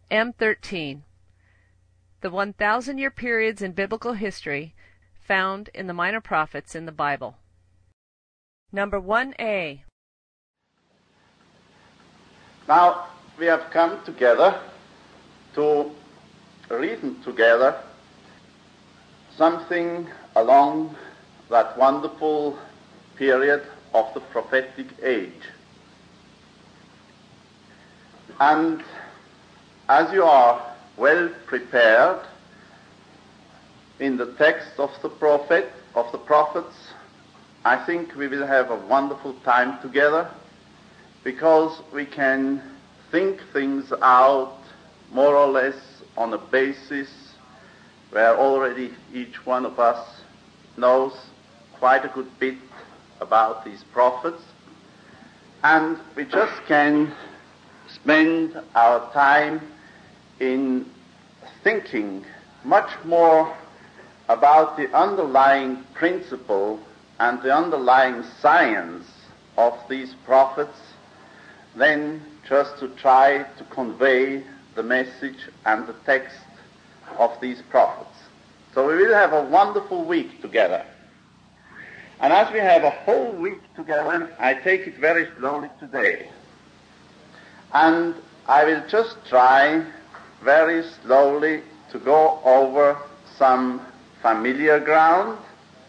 M13. The 1,000-year periods in biblical history found in the minor prophets in the Bible. Number 1A. Now, we have come together to reason together something along that wonderful period of the prophetic age. And as you are well prepared in the text of the prophets, I think we will have a wonderful time together, because we can think things out more or less on a basis where already each one of us knows quite a good bit about these prophets, and we just can spend our time in thinking much more about the underlying principle and the underlying science of these prophets than just to try to convey the message and the text of these prophets. So we will have a wonderful week together. And as we have a whole week together, I take it very slowly today. And I will just try very slowly to go over some familiar ground,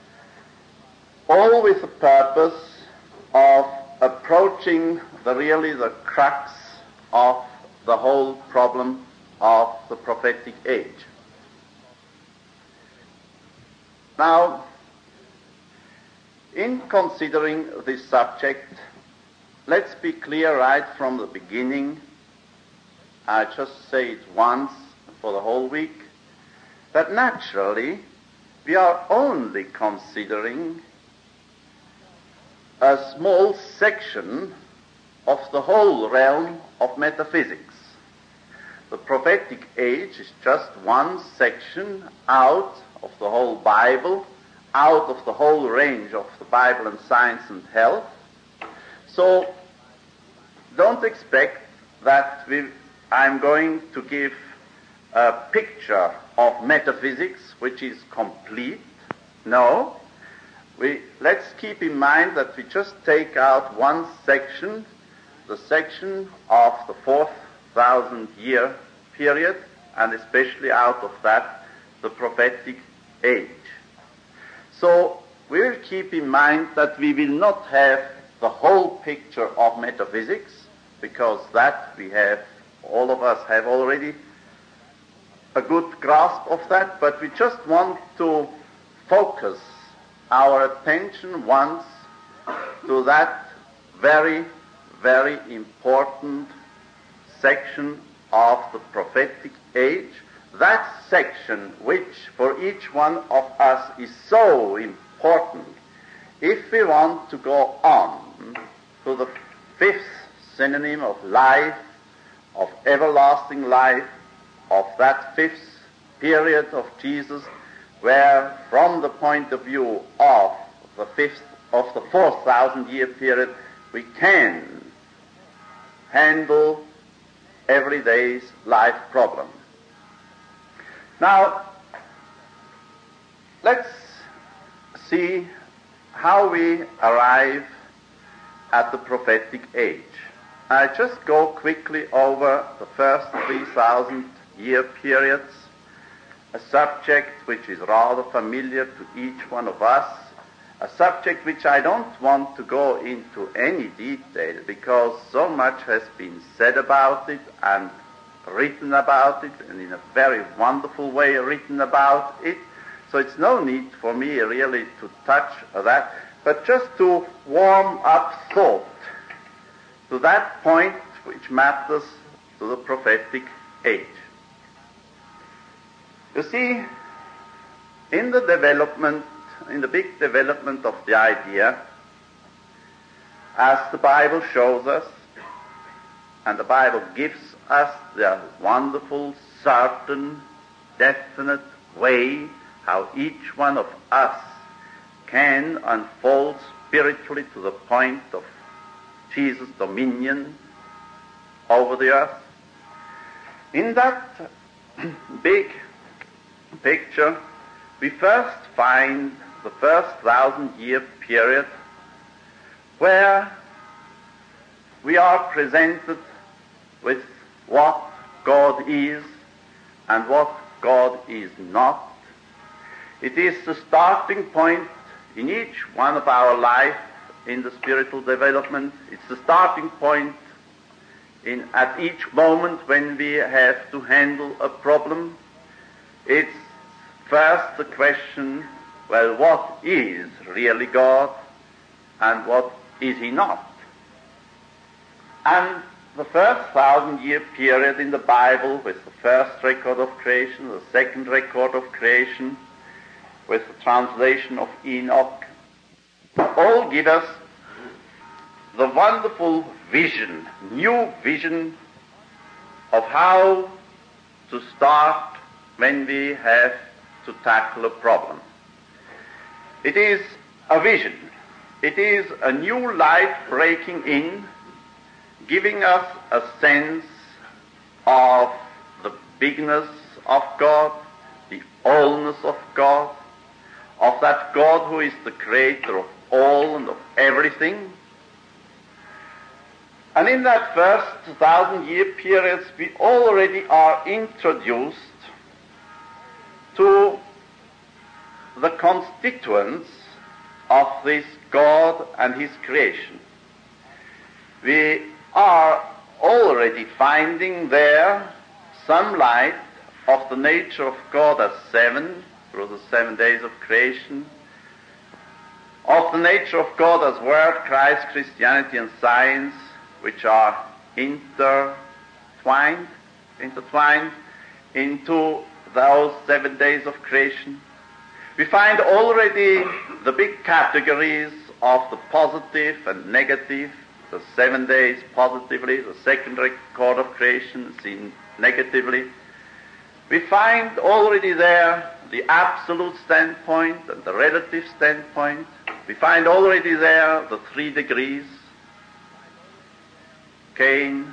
all with the purpose of approaching the crux of the whole problem of the prophetic age. Now, in considering this subject, let's be clear right from the beginning. I just say it once for the whole week, that naturally we are only considering a small section of the whole realm of metaphysics. The prophetic age is just one section out of the whole Bible, out of the whole range of the Bible and science and health. So don't expect that I'm going to give a picture of metaphysics which is complete. No. Let's keep in mind that we just take out one section, the section of the 4,000-year period, and especially out of that, the prophetic age. So we will keep in mind that we will not have the whole picture of metaphysics, because that all of us have already a good grasp of that, but we just want to focus our attention once to that very, very important section of the prophetic age, that section which for each one of us is so important if we want to go on to the fifth synonym of life, of everlasting life, of that fifth period of Jesus, where from the point of view of the 4,000-year period, we can handle every day's life problem. Now, let's see how we arrive at the prophetic age. I just go quickly over the first 3,000-year periods, a subject which is rather familiar to each one of us, a subject which I don't want to go into any detail, because so much has been said about it and written about it, and in a very wonderful way written about it. So it's no need for me really to touch that, but just to warm up thought to that point which matters to the prophetic age. You see, in the big development of the idea, as the Bible shows us, and the Bible gives us the wonderful, certain, definite way how each one of us can unfold spiritually to the point of Jesus' dominion over the earth. In that big picture, we first find the first 1,000-year period where we are presented with what God is and what God is not. It is the starting point in each one of our life in the spiritual development. It's the starting point at each moment when we have to handle a problem. It's first the question, well, what is really God and what is He not? And the first 1,000-year period in the Bible, with the first record of creation, the second record of creation, with the translation of Enoch, all give us the wonderful vision, new vision of how to start when we have to tackle a problem. It is a vision. It is a new light breaking in, giving us a sense of the bigness of God, the allness of God, of that God who is the creator of all and of everything. And in that first 1,000-year periods, we already are introduced to the constituents of this God and His creation. We are already finding there some light of the nature of God as seven, through the 7 days of creation, of the nature of God as Word, Christ, Christianity, and science, which are intertwined into those 7 days of creation. We find already the big categories of the positive and negative, the 7 days positively, the second record of creation seen negatively. We find already there the absolute standpoint and the relative standpoint. We find already there the 3 degrees, Cain,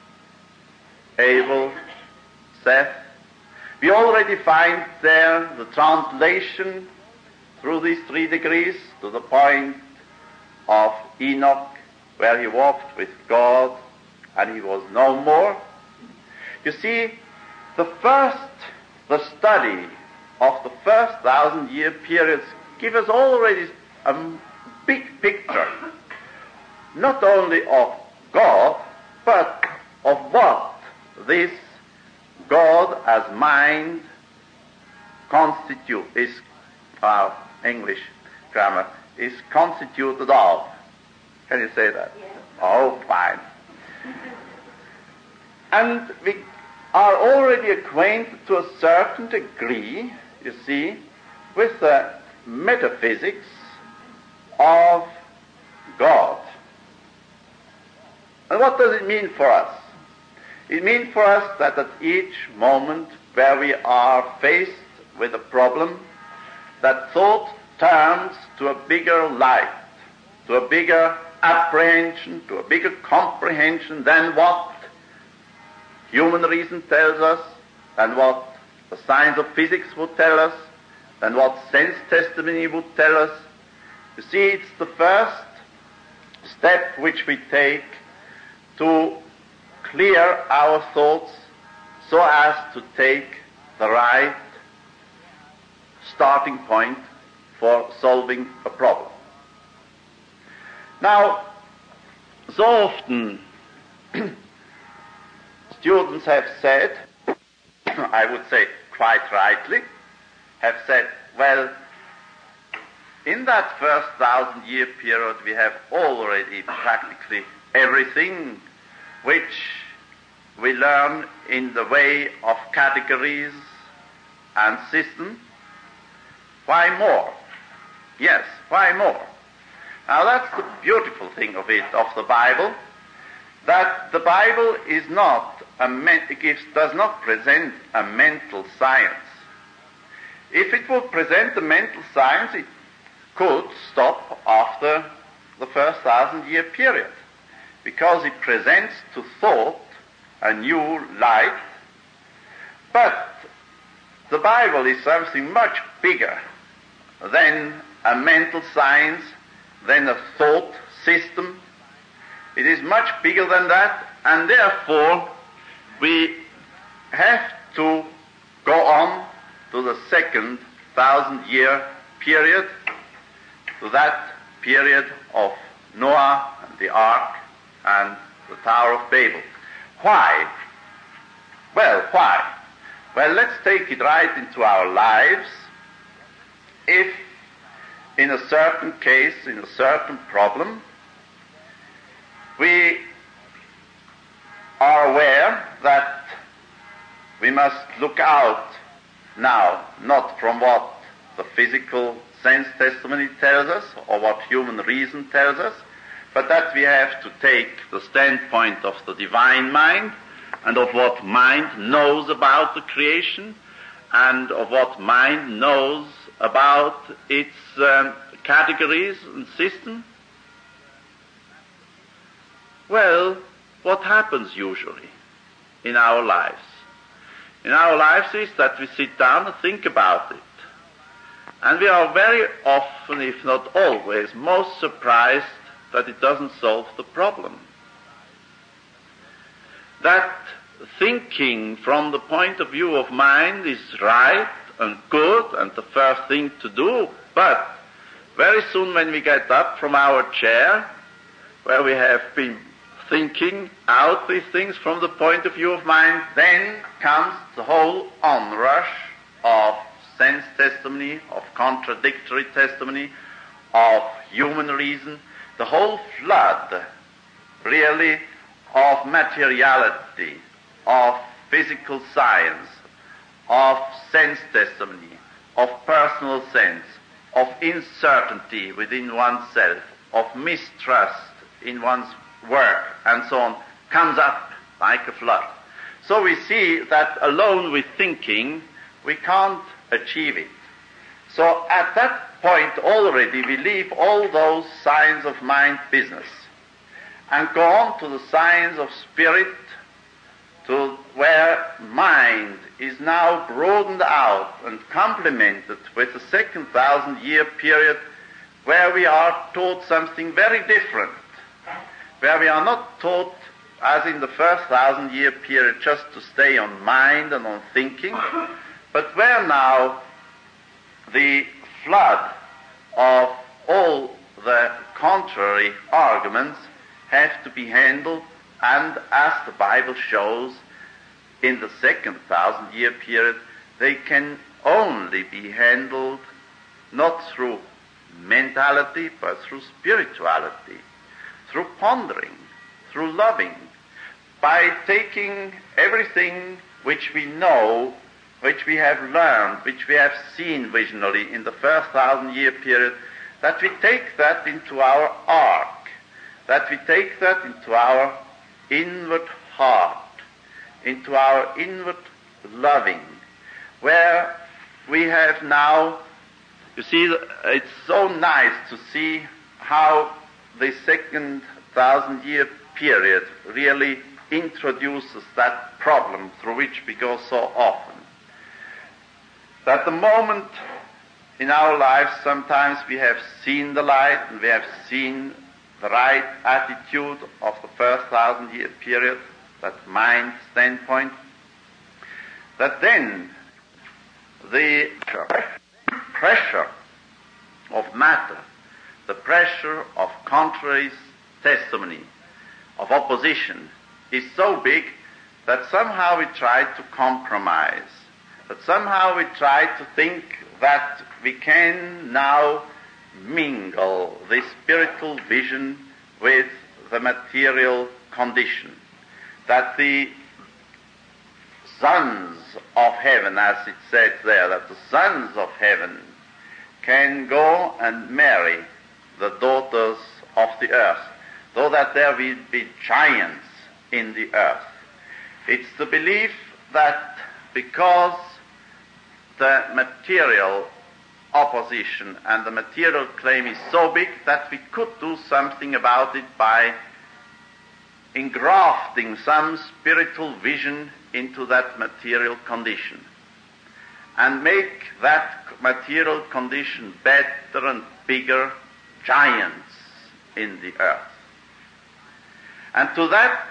Abel, Seth. We already find there the translation through these 3 degrees to the point of Enoch, where he walked with God and he was no more. You see, the study of the first 1,000-year periods give us already a big picture, not only of God, but of what this God as mind is, English grammar, is constituted of. Can you say that? Yes. Oh, fine. And we are already acquainted to a certain degree, you see, with the metaphysics of God. And what does it mean for us? It means for us that at each moment where we are faced with a problem, that thought turns to a bigger light, to a bigger apprehension, to a bigger comprehension than what human reason tells us, than what the science of physics would tell us, than what sense testimony would tell us. You see, it's the first step which we take to clear our thoughts so as to take the right starting point for solving a problem. Now, so often students have said, I would say quite rightly, have said, well, in that first 1,000-year period we have already practically everything which we learn in the way of categories and systems. Why more? Yes, why more? Now that's the beautiful thing of the Bible, that the Bible is not does not present a mental science. If it would present a mental science, it could stop after the first 1,000-year period, because it presents to thought a new light But the Bible is something much bigger than a mental science, than a thought system. It is much bigger than that, and therefore we have to go on to the second 1,000-year period, to that period of Noah and the ark and the Tower of Babel. Why? Well, why? Well, let's take it right into our lives. If in a certain case, in a certain problem, we are aware that we must look out now, not from what the physical sense testimony tells us or what human reason tells us, but that we have to take the standpoint of the divine mind and of what mind knows about the creation and of what mind knows about its categories and system. Well, what happens usually in our lives? In our lives is that we sit down and think about it. And we are very often, if not always, most surprised that it doesn't solve the problem. That thinking from the point of view of mind is right and good and the first thing to do, but very soon when we get up from our chair, where we have been thinking out these things from the point of view of mind, then comes the whole onrush of sense testimony, of contradictory testimony, of human reason, the whole flood, really, of materiality, of physical science, of sense testimony, of personal sense, of uncertainty within oneself, of mistrust in one's work, and so on, comes up like a flood. So we see that alone with thinking, we can't achieve it. So at that point already we leave all those science of mind business and go on to the science of spirit, to where mind is now broadened out and complemented with the second 1,000-year period, where we are taught something very different, where we are not taught, as in the first 1,000-year period, just to stay on mind and on thinking, but where now the flood of all the contrary arguments have to be handled, and as the Bible shows, in the second 1,000-year period, they can only be handled not through mentality, but through spirituality, through pondering, through loving, by taking everything which we know, which we have learned, which we have seen visionally in the first 1,000-year period, that we take that into our ark, that we take that into our inward heart, into our inward loving, where we have now, you see, it's so nice to see how the second 1,000-year period really introduces that problem through which we go so often. That the moment in our lives sometimes we have seen the light and we have seen the right attitude of the first 1,000-year period, that mind standpoint, that then the pressure of matter, the pressure of contrary testimony, of opposition, is so big that somehow we try to compromise, that somehow we try to think that we can now mingle the spiritual vision with the material condition, that the sons of heaven, as it says there, that the sons of heaven can go and marry the daughters of the earth, though that there will be giants in the earth. It's the belief that because the material opposition and the material claim is so big that we could do something about it by engrafting some spiritual vision into that material condition and make that material condition better and bigger giants in the earth. And to that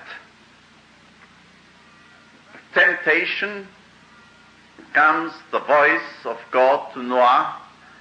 temptation comes the voice of God to Noah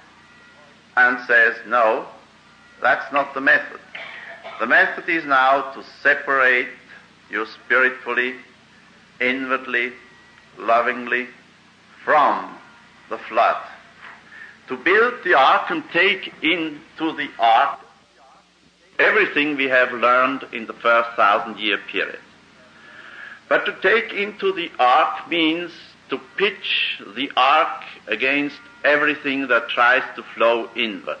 and says, no, that's not the method. The method is now to separate you spiritually, inwardly, lovingly from the flood. To build the ark and take into the ark everything we have learned in the first 1,000-year period. But to take into the ark means to pitch the ark against everything that tries to flow inward.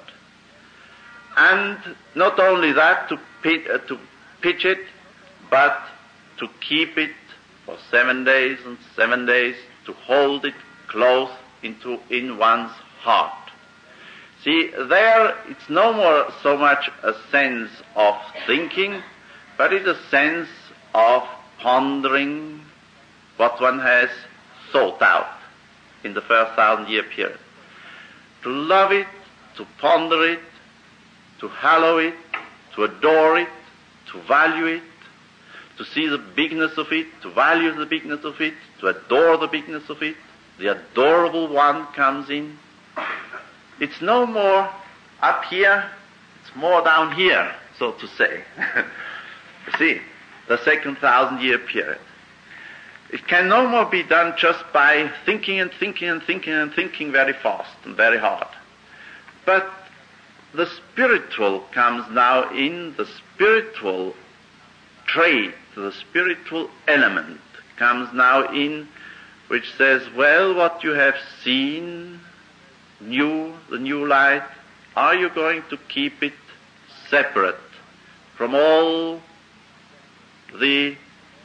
And not only that, to pitch it, but to keep it for 7 days and 7 days, to hold it close in one's heart. See, there it's no more so much a sense of thinking, but it's a sense of pondering what one has thought out in the first 1,000-year period. To love it, to ponder it, to hallow it, to adore it, to value it, to see the bigness of it, to value the bigness of it, to adore the bigness of it. The adorable one comes in. It's no more up here, it's more down here, so to say. You see, the second 1,000-year period. It can no more be done just by thinking and thinking and thinking and thinking very fast and very hard. But the spiritual comes now in, the spiritual trait, the spiritual element comes now in, which says, well, what you have seen, the new light, are you going to keep it separate from all the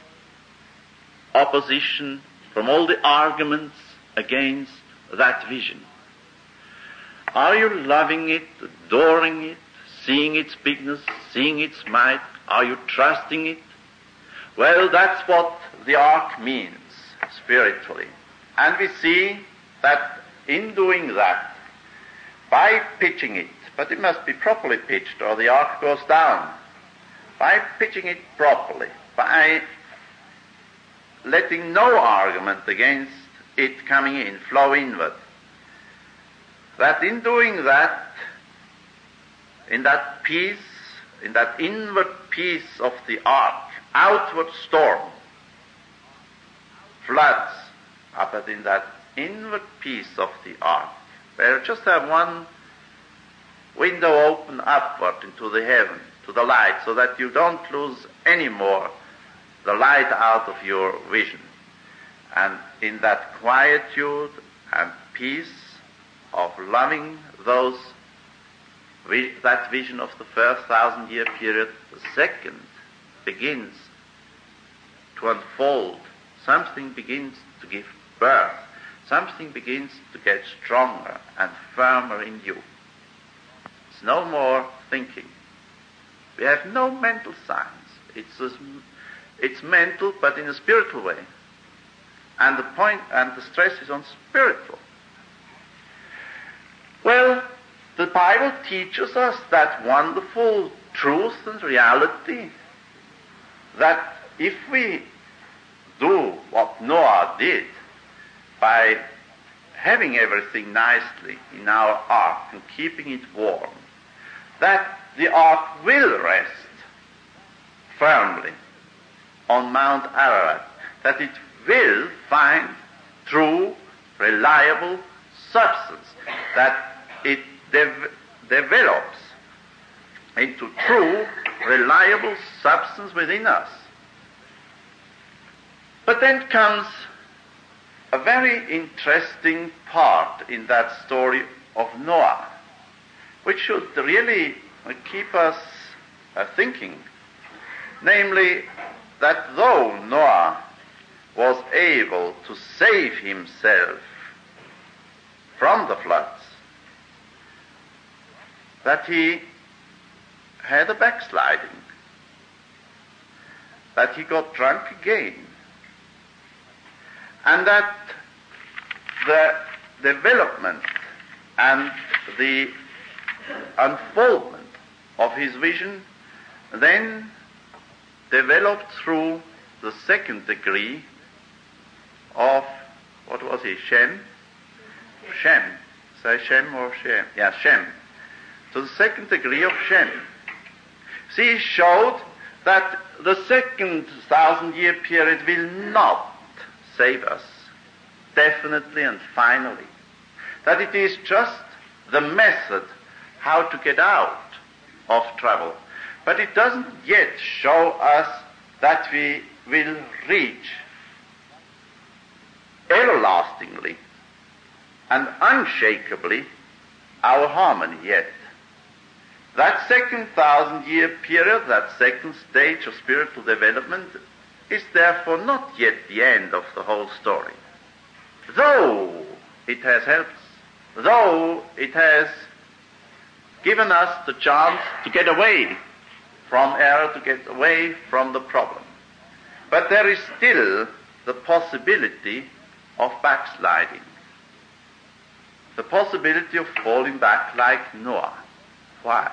opposition, from all the arguments against that vision? Are you loving it, adoring it, seeing its bigness, seeing its might? Are you trusting it? Well, that's what the ark means spiritually. And we see that in doing that, by pitching it, but it must be properly pitched or the ark goes down, by pitching it properly, by letting no argument against it coming in, flow inward, that in doing that, in that peace, in that inward peace of the ark, outward storm, floods, but in that inward peace of the ark, where you just have one window open upward into the heaven, to the light, so that you don't lose any more the light out of your vision. And in that quietude and peace of loving that vision of the first 1,000-year period, the second begins to unfold. Something begins to give birth. Something begins to get stronger and firmer in you. It's no more thinking. We have no mental science. It's mental, but in a spiritual way. And the stress is on spiritual. Well, the Bible teaches us that wonderful truth and reality, that if we do what Noah did by having everything nicely in our ark and keeping it warm, that the ark will rest firmly on Mount Ararat, that it will find true, reliable substance, that it develops into true, reliable substance within us. But then comes a very interesting part in that story of Noah, which should really keep us thinking, namely that though Noah was able to save himself from the floods, that he had a backsliding, that he got drunk again, and that the development and the unfoldment of his vision then developed through the second degree of, what was he, Shem? Shem. Say Shem or Shem? Yeah, Shem. To the second degree of Shem. See, he showed that the second 1,000-year period will not save us, definitely and finally. That it is just the method how to get out of trouble. But it doesn't yet show us that we will reach everlastingly and unshakably our harmony yet. That second 1,000-year period, that second stage of spiritual development, is therefore not yet the end of the whole story. Though it has helped us, though it has given us the chance to get away from error, to get away from the problem. But there is still the possibility of backsliding, the possibility of falling back like Noah. Why?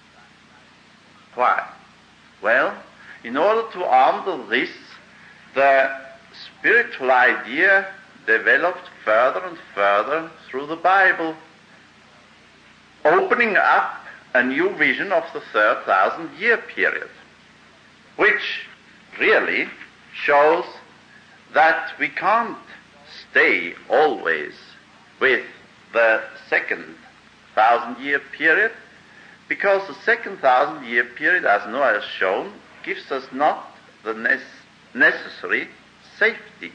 Why? Well, in order to handle this, the spiritual idea developed further and further through the Bible, opening up a new vision of the third 1,000-year period, which really shows that we can't stay always with the second 1,000-year period, because the second 1,000-year period, as Noah has shown, gives us not the necessary safety.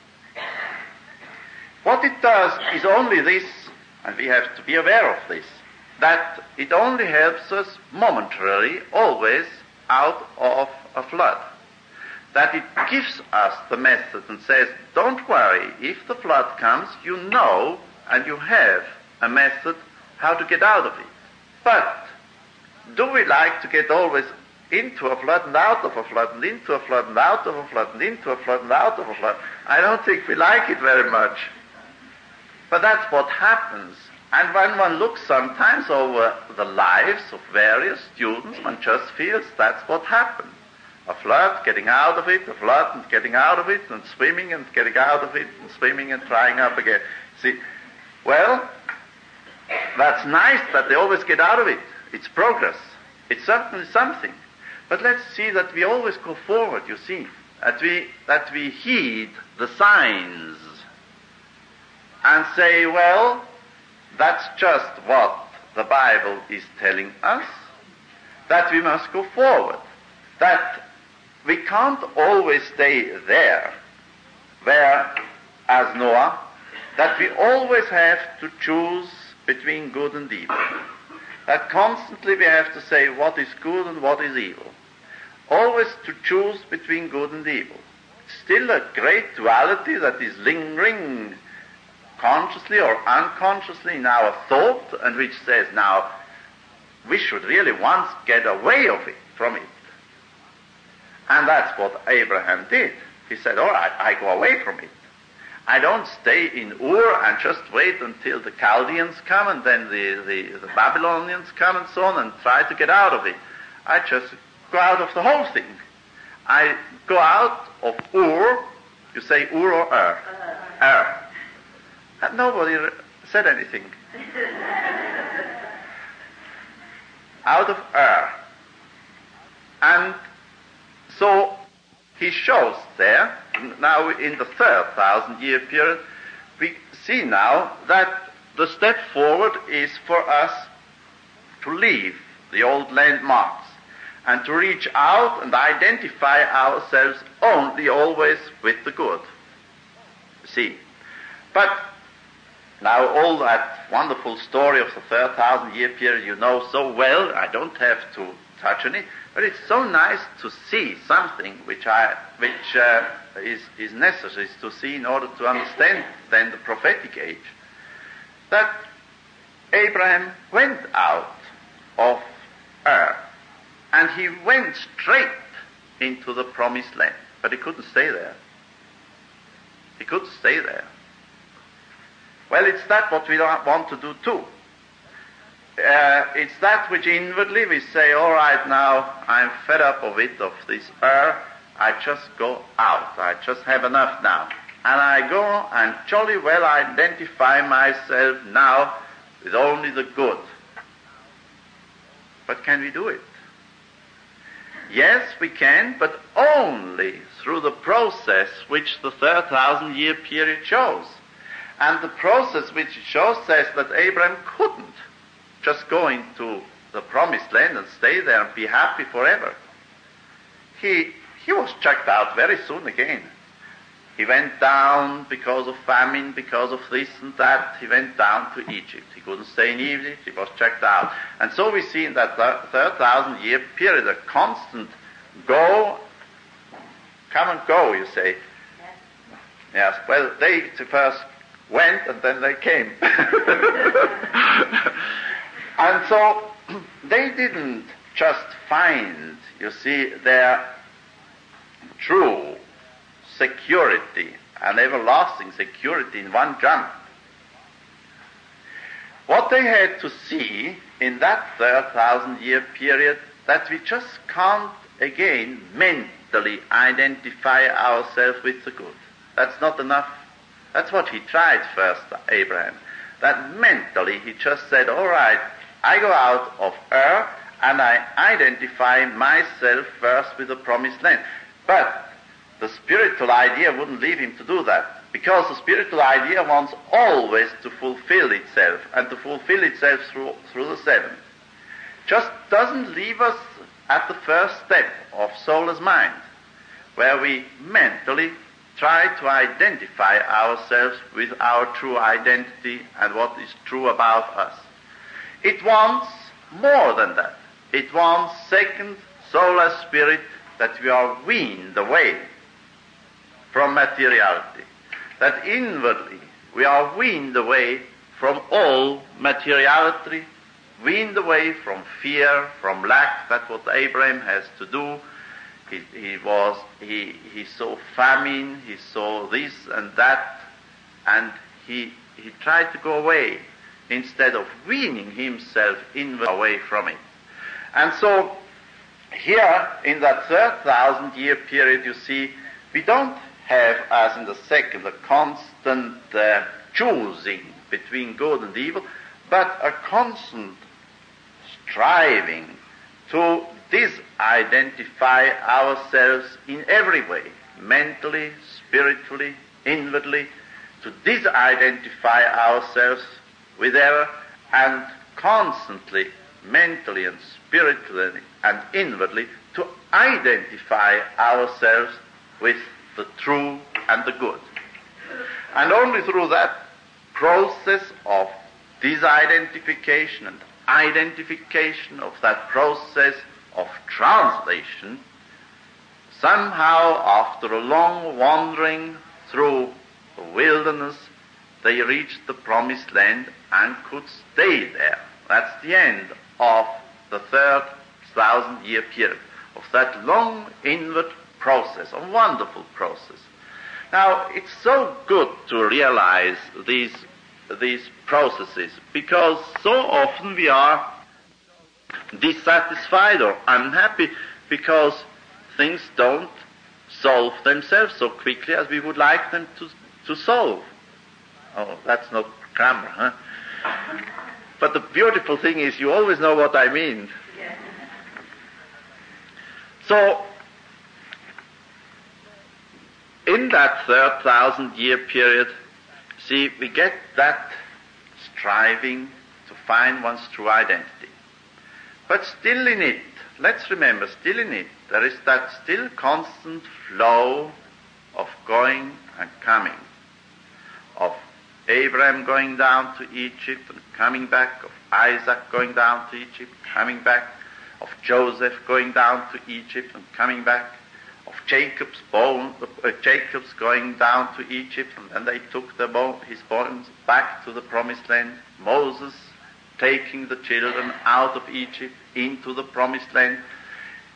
What it does is only this, and we have to be aware of this, that it only helps us momentarily, always out of a flood. That it gives us the method and says, don't worry, if the flood comes, you know and you have a method how to get out of it. But do we like to get always into a flood and out of a flood and into a flood and out of a flood and into a flood and out of a flood? I don't think we like it very much. But that's what happens. And when one looks sometimes over the lives of various students, one just feels that's what happened. A flood, getting out of it, a flood and getting out of it, and swimming and getting out of it, and swimming and trying up again. See, well, that's nice that they always get out of it. It's progress. It's certainly something. But let's see that we always go forward, you see. That we heed the signs and say, well, that's just what the Bible is telling us, that we must go forward, that we can't always stay there, where, as Noah, that we always have to choose between good and evil, that constantly we have to say what is good and what is evil, always to choose between good and evil. Still a great duality that is lingering consciously or unconsciously in our thought, and which says, now, we should really once get away from it. And that's what Abraham did. He said, all right, I go away from it. I don't stay in Ur and just wait until the Chaldeans come and then the Babylonians come and so on and try to get out of it. I just go out of the whole thing. I go out of Ur. You say Ur or Ur? Ur. And nobody said anything. Out of Ur. And so he shows there, now in the third 1,000-year period, we see now that the step forward is for us to leave the old landmarks and to reach out and identify ourselves only always with the good. See. But now all that wonderful story of the third 1,000-year period you know so well, I don't have to touch on it, but it's so nice to see something which is necessary to see in order to understand then the prophetic age, that Abraham went out of Ur and he went straight into the promised land, but he couldn't stay there. He couldn't stay there. Well, it's that what we don't want to do too. It's that which inwardly we say, all right, now I'm fed up of it, of this I just go out. I just have enough now. And I go and jolly well identify myself now with only the good. But can we do it? Yes, we can, but only through the process which the 3,000-year period shows. And the process which it shows says that Abraham couldn't just go into the promised land and stay there and be happy forever. He was chucked out very soon again. He went down because of famine, because of this and that. He went down to Egypt. He couldn't stay in Egypt. He was checked out. And so we see in that 3,000-year period a constant come and go, you say. Yes, well, they first went and then they came. And so they didn't just find, you see, their true security and everlasting security in one jump. What they had to see in that 3,000-year period, that we just can't again mentally identify ourselves with the good. That's not enough. That's what he tried first, Abraham. That mentally he just said, all right, I go out of Ur and I identify myself first with the promised land. But the spiritual idea wouldn't leave him to do that, because the spiritual idea wants always to fulfill itself, and to fulfill itself through the seven. Just doesn't leave us at the first step of soul as mind, where we mentally try to identify ourselves with our true identity and what is true about us. It wants more than that. It wants, second, soul as spirit, that we are weaned away from materiality, that inwardly we are weaned away from all materiality, weaned away from fear, from lack. That's what Abraham has to do. He saw famine, he saw this and that, and he tried to go away instead of weaning himself inward away from it. And so here in that 3,000-year period, you see, we don't have, as in the second, a constant choosing between good and evil, but a constant striving to disidentify ourselves in every way, mentally, spiritually, inwardly, to disidentify ourselves with error, and constantly, mentally and spiritually and inwardly, to identify ourselves with the true and the good. And only through that process of disidentification and identification, of that process of translation, somehow after a long wandering through the wilderness, they reached the promised land and could stay there. That's the end of the 3,000-year period, of that long inward process, a wonderful process. Now, it's so good to realize these processes, because so often we are dissatisfied or unhappy because things don't solve themselves so quickly as we would like them to solve. Oh, that's not grammar, huh? But the beautiful thing is you always know what I mean. Yeah. So, in that 3,000-year period, see, we get that striving to find one's true identity. But still in it, let's remember, still in it, there is that still constant flow of going and coming, of Abraham going down to Egypt and coming back, of Isaac going down to Egypt, coming back, of Joseph going down to Egypt and coming back, of Jacob's going down to Egypt, and then they took his bones back to the promised land. Moses taking the children out of Egypt into the promised land.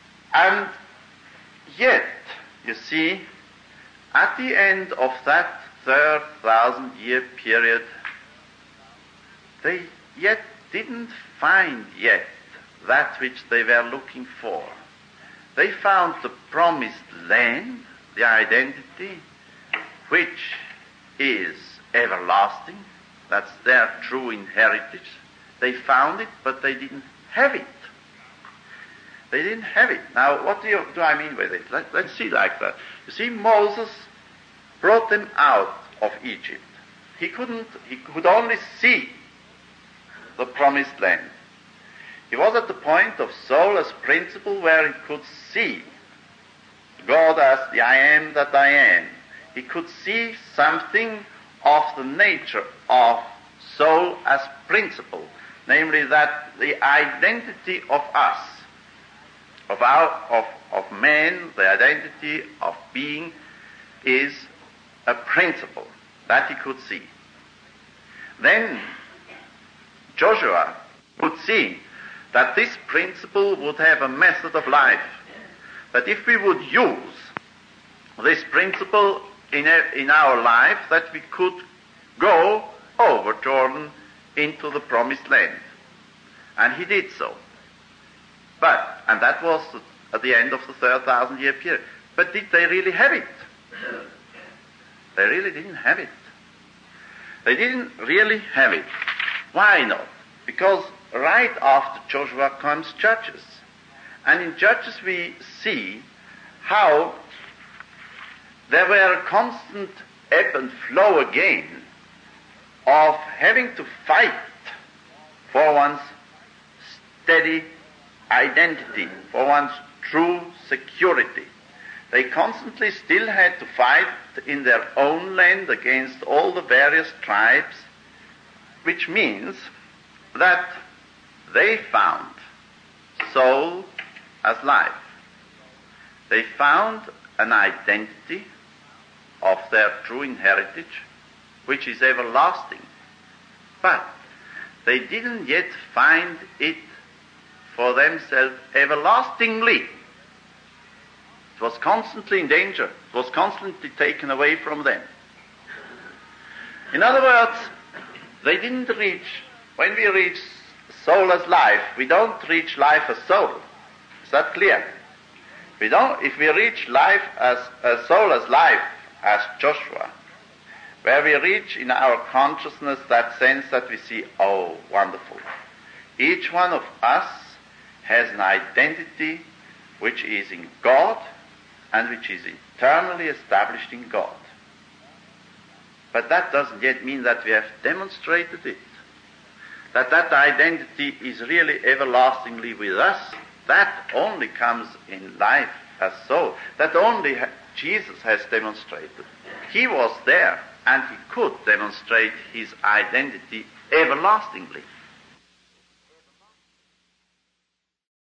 And yet, you see, at the end of that 3rd 1,000-year period, they yet didn't find yet that which they were looking for. They found the promised land, the identity, which is everlasting. That's their true inheritance. They found it, but they didn't have it. They didn't have it. Now, what do I mean with it? Let's see like that. You see, Moses brought them out of Egypt. He could only see the promised land. He was at the point of soul as principle where he could see God as the I am that I am. He could see something of the nature of soul as principle, namely that the identity of us, of man, the identity of being, is a principle that he could see. Then Joshua could see that this principle would have a method of life, that if we would use this principle in our life, that we could go over Jordan into the promised land. And he did so. And that was at the end of the 3rd 1,000-year period. But did they really have it? They really didn't have it. They didn't really have it. Why not? Because right after Joshua comes Judges. And in Judges we see how there were a constant ebb and flow again of having to fight for one's steady identity, for one's true security. They constantly still had to fight in their own land against all the various tribes, which means that they found soul as life. They found an identity of their true inheritance, which is everlasting. But they didn't yet find it for themselves everlastingly. It was constantly in danger. It was constantly taken away from them. In other words, they didn't reach, when we reach soul as life, we don't reach life as soul. Is that clear? If we reach life as soul as life, as Joshua, where we reach in our consciousness that sense that we see, oh, wonderful. Each one of us has an identity which is in God and which is eternally established in God. But that doesn't yet mean that we have demonstrated it. That identity is really everlastingly with us. That only comes in life as soul. That only Jesus has demonstrated. He was there and he could demonstrate his identity everlastingly.